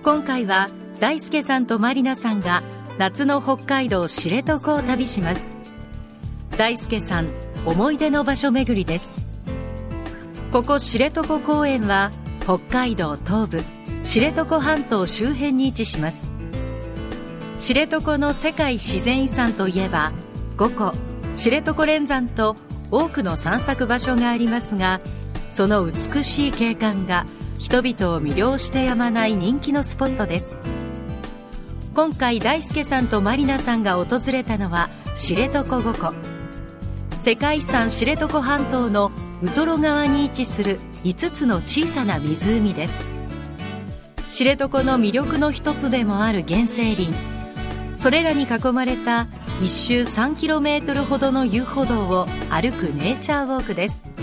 今回は大輔さんとまりなさんが夏の北海道知床を旅します。大輔さん思い出の場所巡りです。ここ知床公園は北海道東部知床半島周辺に位置します。知床の世界自然遺産といえば5個知床連山と多くの散策場所がありますが、その美しい景観が人々を魅了してやまない人気のスポットです。今回大輔さんとまりなさんが訪れたのは知床5湖。世界遺産知床半島のウトロ川に位置する5つの小さな湖です。知床の魅力の一つでもある原生林、それらに囲まれた1周 3km ほどの遊歩道を歩くネイチャーウォークです。